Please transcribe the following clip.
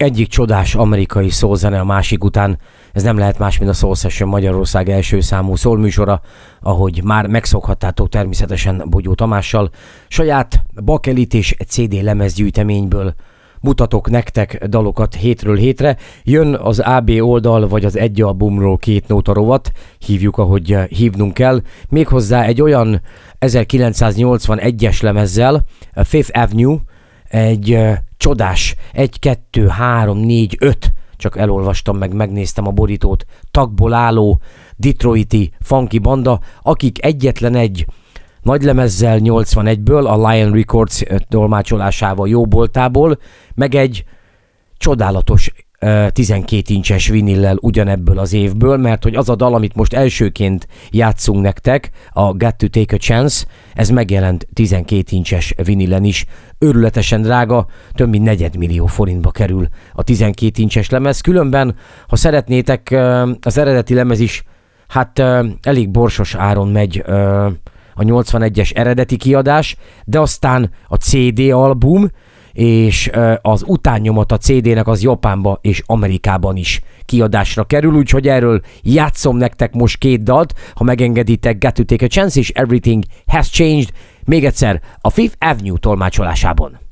Egyik csodás amerikai soulzene a másik után, ez nem lehet más, mint a Soul Session Magyarország első számú szólműsora, ahogy már megszokhattátok természetesen Bogyó Tamással. Saját bakelit és CD lemezgyűjteményből mutatok nektek dalokat hétről hétre. Jön az AB oldal, vagy az egy albumról 2 nóta rovat, hívjuk, ahogy hívnunk kell. Méghozzá egy olyan 1981-es lemezzel, a Fifth Avenue, egy csodás 1, 2, 3, 4, 5, csak elolvastam meg, megnéztem a borítót, tagból álló detroiti funky banda, akik egyetlen egy nagylemezzel 81-ből, a Lion Records tolmácsolásával, jóboltából, meg egy csodálatos 12 incses vinillel ugyanebből az évből, mert hogy az a dal, amit most elsőként játszunk nektek, a Got to Take a Chance, ez megjelent 12 incses vinillen is, őrületesen drága, több mint 4 millió forintba kerül a 12 incses lemez, különben, ha szeretnétek, az eredeti lemez is, hát elég borsos áron megy a 81-es eredeti kiadás, de aztán a CD album, és az utánnyomata a CD-nek az Japánba és Amerikában is kiadásra kerül, úgyhogy erről játszom nektek most 2 dalt, ha megengeditek, Got to Take a Chance és Everything Has Changed, még egyszer a Fifth Avenue tolmácsolásában.